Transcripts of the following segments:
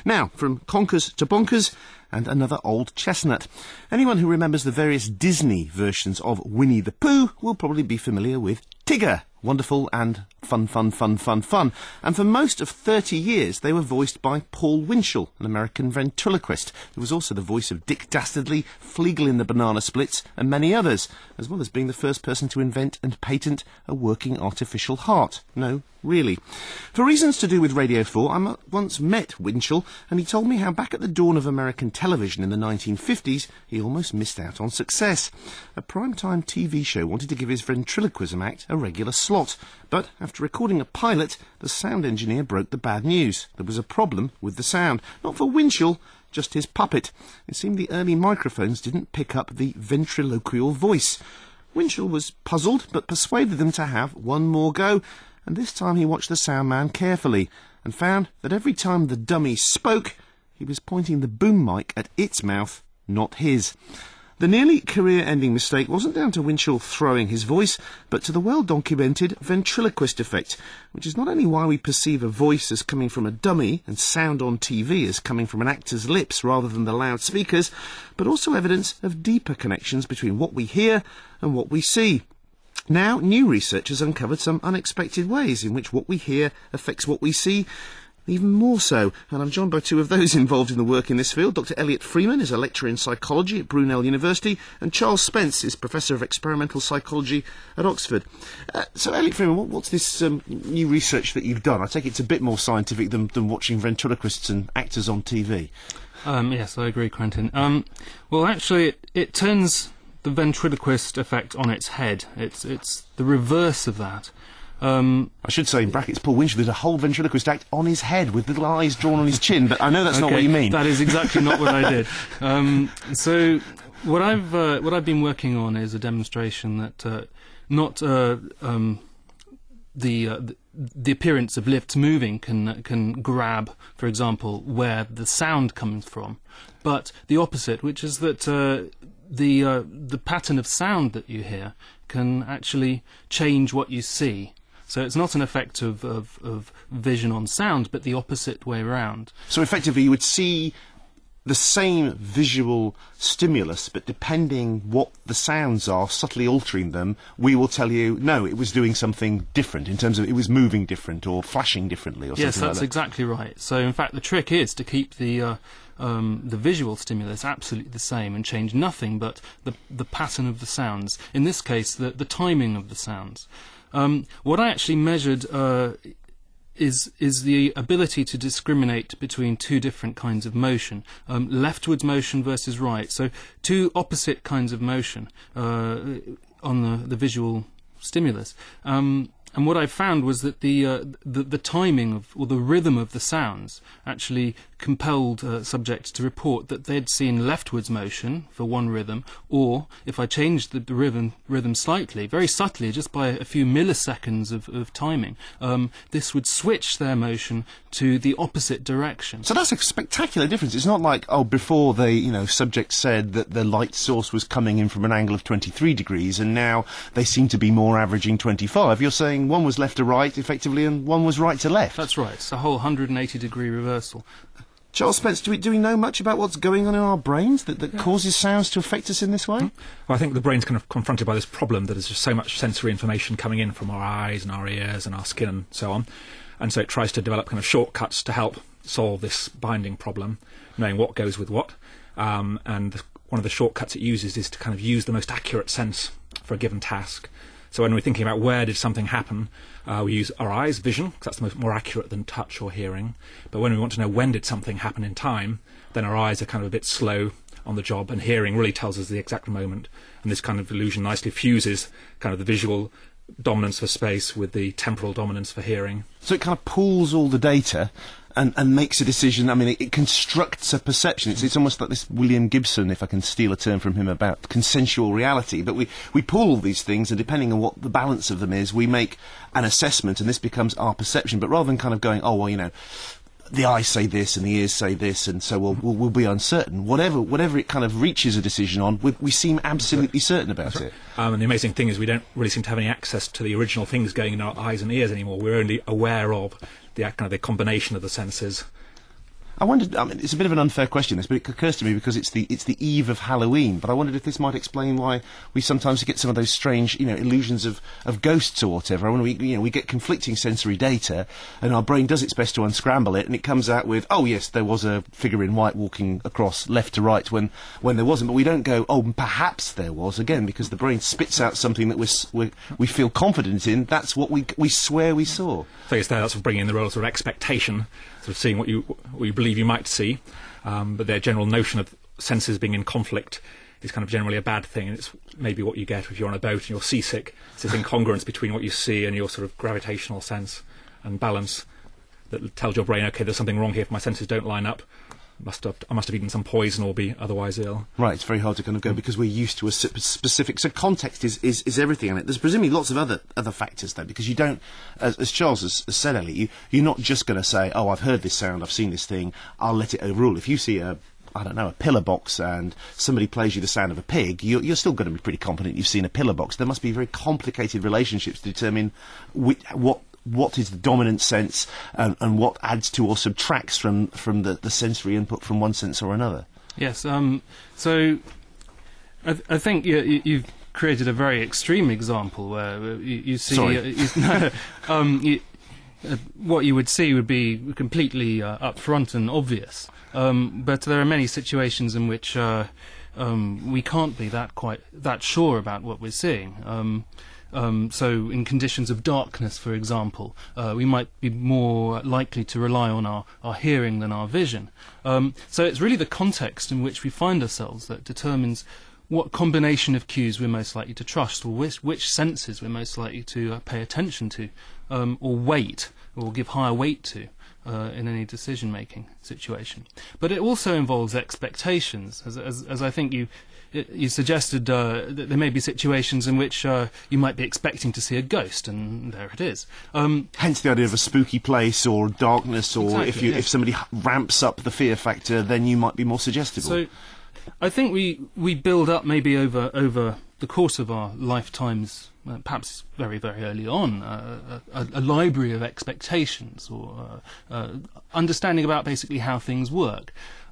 Now, from conkers to bonkers, and another old chestnut. Anyone who remembers the various Disney versions of Winnie the Pooh will probably be familiar with Tigger. Wonderful and fun. And for most of 30 years, they were voiced by Paul Winchell, an American ventriloquist, who was also the voice of Dick Dastardly, Fleagle in the Banana Splits, and many others, as well as being the first person to invent and patent a working artificial heart. No, really. For reasons to do with Radio 4, I once met Winchell, and he told me how back at the dawn of American television in the 1950s, he almost missed out on success. A primetime TV show wanted to give his ventriloquism act a regular slot, but after recording a pilot, the sound engineer broke the bad news. There was a problem with the sound, not for Winchell, just his puppet. It seemed the early microphones didn't pick up the ventriloquial voice. Winchell was puzzled, but persuaded them to have one more go, and this time he watched the sound man carefully, and found that every time the dummy spoke, he was pointing the boom mic at its mouth, not his. The nearly career-ending mistake wasn't down to Winchell throwing his voice, but to the well-documented ventriloquist effect, which is not only why we perceive a voice as coming from a dummy and sound on TV as coming from an actor's lips rather than the loudspeakers, but also evidence of deeper connections between what we hear and what we see. Now, new research has uncovered some unexpected ways in which what we hear affects what we see, even more so, and I'm joined by two of those involved in the work in this field. Dr. Elliot Freeman is a lecturer in psychology at Brunel University, and Charles Spence is Professor of Experimental Psychology at Oxford. So, Elliot Freeman, what's this new research that you've done? I take it's a bit more scientific than watching ventriloquists and actors on TV. Yes, I agree, Quentin. Well, actually, it turns the ventriloquist effect on its head. It's the reverse of that. I should say, in brackets, Paul Winchell did a whole ventriloquist act on his head with little eyes drawn on his chin, but I know that's not what you mean. That is exactly not what I did. So what I've been working on is a demonstration that not the appearance of lifts moving can grab, for example, where the sound comes from, but the opposite, which is that the pattern of sound that you hear can actually change what you see. So it's not an effect of vision on sound, but the opposite way around. So effectively you would see the same visual stimulus, but depending what the sounds are, subtly altering them, we will tell you, no, it was doing something different, in terms of it was moving different or flashing differently or something like that. Yes, that's exactly right. So in fact the trick is to keep the visual stimulus absolutely the same and change nothing but the pattern of the sounds. In this case, the timing of the sounds. What I actually measured is the ability to discriminate between two different kinds of motion, leftwards motion versus right. So two opposite kinds of motion on the visual stimulus. And what I found was that the timing of, or the rhythm of the sounds actually compelled subjects to report that they'd seen leftwards motion for one rhythm, or if I changed the rhythm slightly, very subtly, just by a few milliseconds of timing, this would switch their motion to the opposite direction. So that's a spectacular difference. It's not like, oh, before subjects said that the light source was coming in from an angle of 23 degrees, and now they seem to be more averaging 25. You're saying one was left to right, effectively, and one was right to left. That's right. It's a whole 180-degree reversal. Charles Spence, do we know much about what's going on in our brains that causes sounds to affect us in this way? Well, I think the brain's kind of confronted by this problem that there's just so much sensory information coming in from our eyes and our ears and our skin and so on. And so it tries to develop kind of shortcuts to help solve this binding problem, knowing what goes with what. And one of the shortcuts it uses is to kind of use the most accurate sense for a given task. So when we're thinking about where did something happen, we use our eyes, vision, because that's more accurate than touch or hearing. But when we want to know when did something happen in time, then our eyes are kind of a bit slow on the job, and hearing really tells us the exact moment. And this kind of illusion nicely fuses kind of the visual dominance for space with the temporal dominance for hearing. So it kind of pulls all the data and makes a decision. I mean, it constructs a perception. It's almost like this William Gibson, if I can steal a term from him, about consensual reality. But we pull all these things, and depending on what the balance of them is, we make an assessment, and this becomes our perception. But rather than kind of going, oh, well, the eyes say this and the ears say this, and so we'll be uncertain. Whatever it kind of reaches a decision on, we seem absolutely certain about it. And the amazing thing is we don't really seem to have any access to the original things going in our eyes and ears anymore. We're only aware of the combination of the senses. I wondered. I mean, it's a bit of an unfair question, this, but it occurs to me because it's the eve of Halloween. But I wondered if this might explain why we sometimes get some of those strange, illusions of ghosts or whatever. I wonder, we get conflicting sensory data, and our brain does its best to unscramble it, and it comes out with, oh yes, there was a figure in white walking across left to right when there wasn't. But we don't go, oh, perhaps there was, again, because the brain spits out something that we feel confident in. That's what we swear we saw. So it's there, that's bringing in the role of sort of expectation, sort of seeing what you believe you might see, but their general notion of senses being in conflict is kind of generally a bad thing, and it's maybe what you get if you're on a boat and you're seasick. It's this incongruence between what you see and your sort of gravitational sense and balance that tells your brain, okay, there's something wrong here if my senses don't line up. I must have eaten some poison or be otherwise ill. Right, it's very hard to kind of go because we're used to a specific... So context is everything in it. There's presumably lots of other factors, though, because you don't... As Charles has said, Elliot, you're not just going to say, oh, I've heard this sound, I've seen this thing, I'll let it overrule. If you see a pillar box and somebody plays you the sound of a pig, you're still going to be pretty confident you've seen a pillar box. There must be very complicated relationships to determine what is the dominant sense and what adds to or subtracts from the sensory input from one sense or another. Yes, so I think you've created a very extreme example where you see... Sorry. What you would see would be completely upfront and obvious, but there are many situations in which we can't be that sure about what we're seeing. So in conditions of darkness, for example, we might be more likely to rely on our hearing than our vision. So it's really the context in which we find ourselves that determines what combination of cues we're most likely to trust, or which senses we're most likely to pay attention to, or weight, or give higher weight to in any decision-making situation. But it also involves expectations, as I think you suggested that there may be situations in which you might be expecting to see a ghost, and there it is. Hence the idea of a spooky place or darkness, or exactly, if somebody ramps up the fear factor, then you might be more suggestible. So I think we build up maybe over the course of our lifetimes, perhaps very, very early on, a library of expectations or understanding about basically how things work.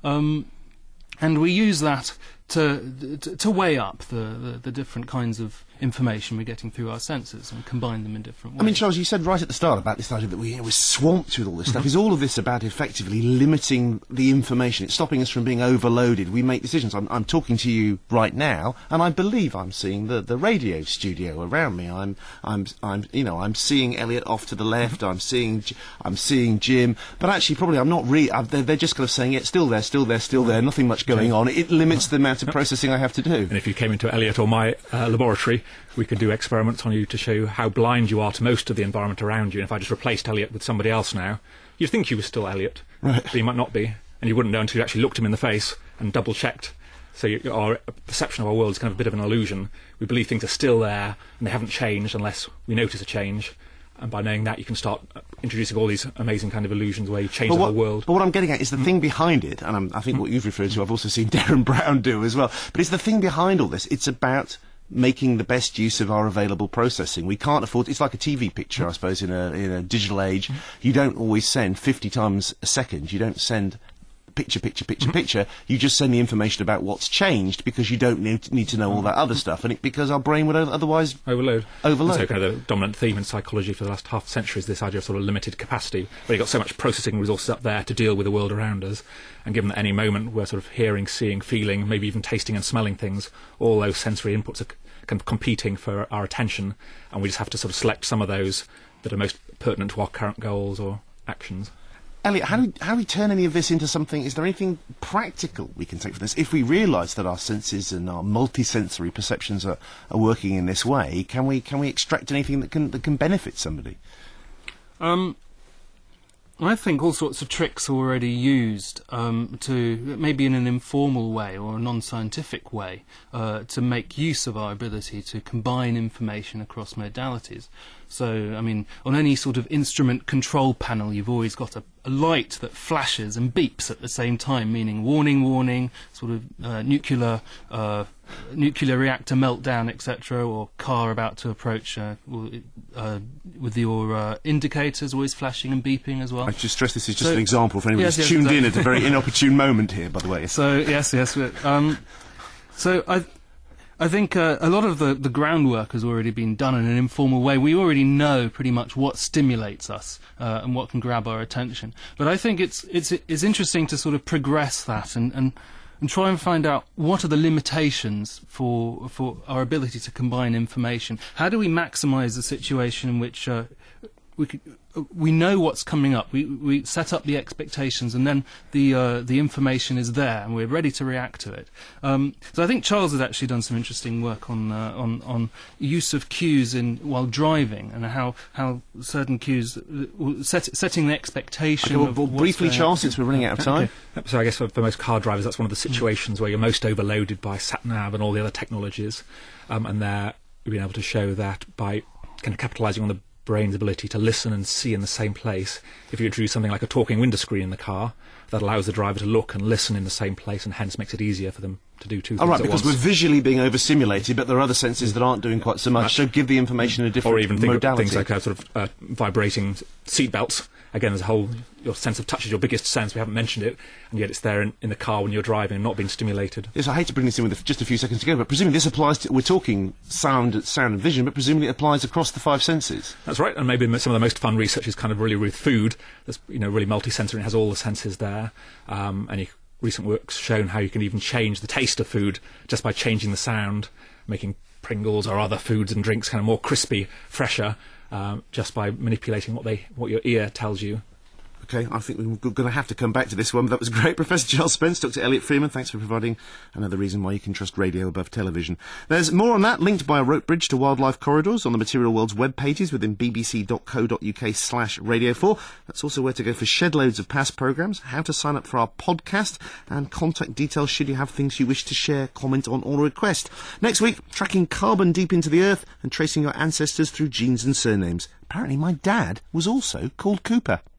And we use that to weigh up the different kinds of information we're getting through our senses and combine them in different ways. I mean, Charles, you said right at the start about this idea that we're swamped with all this stuff. Is all of this about effectively limiting the information? It's stopping us from being overloaded. We make decisions. I'm talking to you right now, and I believe I'm seeing the radio studio around me. I'm seeing Elliot off to the left. I'm seeing Jim, but actually probably I'm not they're just kind of saying it's still there. Nothing much going on. It limits the amount of processing I have to do. And if you came into Elliot or my laboratory, we could do experiments on you to show you how blind you are to most of the environment around you. And if I just replaced Elliot with somebody else now, you'd think you were still Elliot, right? But you might not be, and you wouldn't know until you actually looked him in the face and double-checked. So our perception of our world is kind of a bit of an illusion. We believe things are still there, and they haven't changed unless we notice a change. And by knowing that, you can start introducing all these amazing kind of illusions where you change the whole world. But what I'm getting at is the thing behind it, and I think what you've referred to, I've also seen Darren Brown do as well, but it's the thing behind all this. It's about making the best use of our available processing. We can't afford... It's like a TV picture, I suppose, in a digital age. You don't always send 50 times a second. You don't send... picture. You just send the information about what's changed because you don't need to know all that other stuff, and because our brain would otherwise overload. And so kind of the dominant theme in psychology for the last half century is this idea of sort of limited capacity, where you've got so much processing resources up there to deal with the world around us, and given that any moment we're sort of hearing, seeing, feeling, maybe even tasting and smelling things, all those sensory inputs are kind of competing for our attention, and we just have to sort of select some of those that are most pertinent to our current goals or actions. Elliot, how do we turn any of this into something? Is there anything practical we can take from this? If we realise that our senses and our multisensory perceptions are working in this way, can we extract anything that can benefit somebody? I think all sorts of tricks are already used to, maybe in an informal way or a non-scientific way, to make use of our ability to combine information across modalities. So, I mean, on any sort of instrument control panel, you've always got a light that flashes and beeps at the same time, meaning warning, warning, sort of nuclear reactor meltdown, etc., or car about to approach, with your indicators always flashing and beeping as well. I should stress this is just an example for anyone who's tuned in at a very inopportune moment here, by the way. So, yes. So I think a lot of the groundwork has already been done in an informal way. We already know pretty much what stimulates us and what can grab our attention. But I think it's interesting to sort of progress that and try and find out what are the limitations for our ability to combine information. How do we maximise the situation in which we know what's coming up. We set up the expectations, and then the information is there, and we're ready to react to it. So I think Charles has actually done some interesting work on use of cues while driving, and how certain cues setting the expectation. Okay, well, briefly, Charles, since we're running out of time. Okay. So I guess for most car drivers, that's one of the situations where you're most overloaded by sat-nav and all the other technologies, and there you've been able to show that by kind of capitalising on the brain's ability to listen and see in the same place. If you introduce something like a talking window screen in the car, that allows the driver to look and listen in the same place, and hence makes it easier for them to do two things at once. Because we're visually being overstimulated, but there are other senses that aren't doing quite so much, so give the information a different modality. Or even things like sort of vibrating seatbelts. Again, there's your sense of touch is your biggest sense, we haven't mentioned it, and yet it's there in the car when you're driving and not being stimulated. Yes, I hate to bring this in with just a few seconds to go, but presumably this applies to, we're talking sound and vision, but presumably it applies across the five senses. That's right, and maybe some of the most fun research is kind of really with food. That's really multi-sensory and has all the senses there. And recent work's shown how you can even change the taste of food just by changing the sound, making Pringles or other foods and drinks kind of more crispy, fresher, just by manipulating what your ear tells you. Okay, I think we're going to have to come back to this one, but that was great. Professor Charles Spence, Dr. Elliot Freeman, thanks for providing another reason why you can trust radio above television. There's more on that, linked by a rope bridge to wildlife corridors on the Material World's web pages within bbc.co.uk/radio4. That's also where to go for shed loads of past programmes, how to sign up for our podcast, and contact details should you have things you wish to share, comment on, or request. Next week, tracking carbon deep into the earth and tracing your ancestors through genes and surnames. Apparently my dad was also called Cooper.